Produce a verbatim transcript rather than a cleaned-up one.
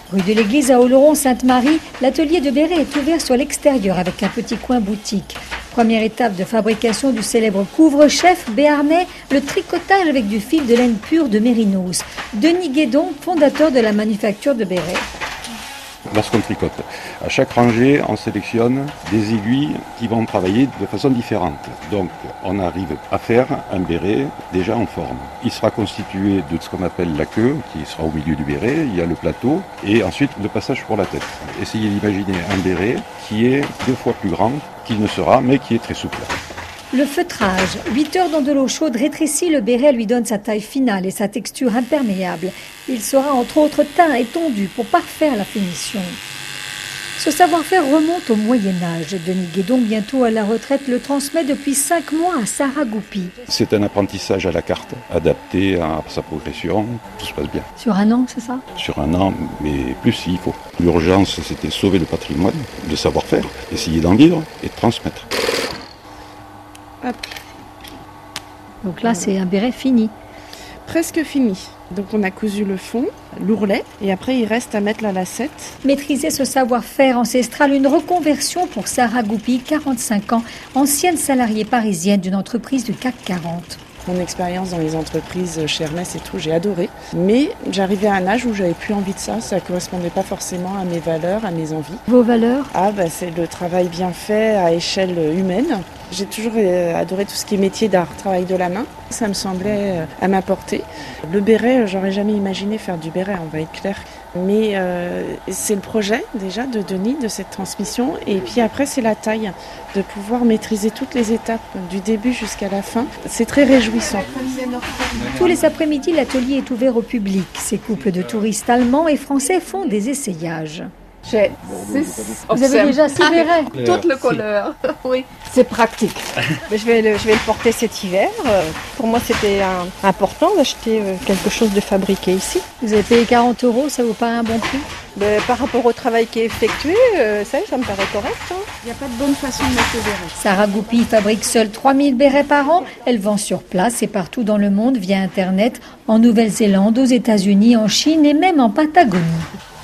Rue de l'Église à Oloron-Sainte-Marie, l'atelier de béret est ouvert sur l'extérieur avec un petit coin boutique. Première étape de fabrication du célèbre couvre-chef béarnais, le tricotage avec du fil de laine pure de mérinos. Denis Guédon, fondateur de la manufacture de béret. Lorsqu'on tricote, à chaque rangée, on sélectionne des aiguilles qui vont travailler de façon différente. Donc, on arrive à faire un béret déjà en forme. Il sera constitué de ce qu'on appelle la queue, qui sera au milieu du béret, il y a le plateau, et ensuite le passage pour la tête. Essayez d'imaginer un béret qui est deux fois plus grand qu'il ne sera, mais qui est très souple. Le feutrage, huit heures dans de l'eau chaude rétrécit le béret, lui donne sa taille finale et sa texture imperméable. Il sera entre autres teint et tondu pour parfaire la finition. Ce savoir-faire remonte au Moyen-Âge. Denis Guédon, bientôt à la retraite, le transmet depuis cinq mois à Sarah Goupy. C'est un apprentissage à la carte, adapté à sa progression, tout se passe bien. Sur un an, c'est ça? Sur un an, mais plus s'il faut. L'urgence, c'était sauver le patrimoine, le savoir-faire, essayer d'en vivre et de transmettre. Hop. Donc là, c'est un béret fini. Presque fini. Donc on a cousu le fond, l'ourlet, et après il reste à mettre la lacette. Maîtriser ce savoir-faire ancestral, une reconversion pour Sarah Goupy, quarante-cinq ans, ancienne salariée parisienne d'une entreprise du C A C quarante. Mon expérience dans les entreprises chez Hermès et tout, j'ai adoré. Mais j'arrivais à un âge où j'avais plus envie de ça. Ça ne correspondait pas forcément à mes valeurs, à mes envies. Vos valeurs? Ah, bah, c'est le travail bien fait à échelle humaine. J'ai toujours adoré tout ce qui est métier d'art, travail de la main. Ça me semblait à ma portée. Le béret, j'aurais jamais imaginé faire du béret, on va être clair. Mais euh, c'est le projet déjà de Denis, de cette transmission. Et puis après, c'est la taille, de pouvoir maîtriser toutes les étapes, du début jusqu'à la fin. C'est très réjouissant. Tous les après-midi, l'atelier est ouvert au public. Ces couples de touristes allemands et français font des essayages. J'ai six. Vous avez déjà six bérets? Toutes le couleur, oui. C'est pratique. je, vais le, je vais le porter cet hiver. Pour moi, c'était un, important d'acheter quelque chose de fabriqué ici. Vous avez payé quarante euros, ça vous paraît un bon prix? Ben, par rapport au travail qui est effectué, euh, ça, ça me paraît correct. Il hein. n'y a pas de bonne façon de mettre le béret. Sarah Goupy fabrique seule trois mille bérets par an. Elle vend sur place et partout dans le monde via Internet, en Nouvelle-Zélande, aux États-Unis, en Chine et même en Patagonie.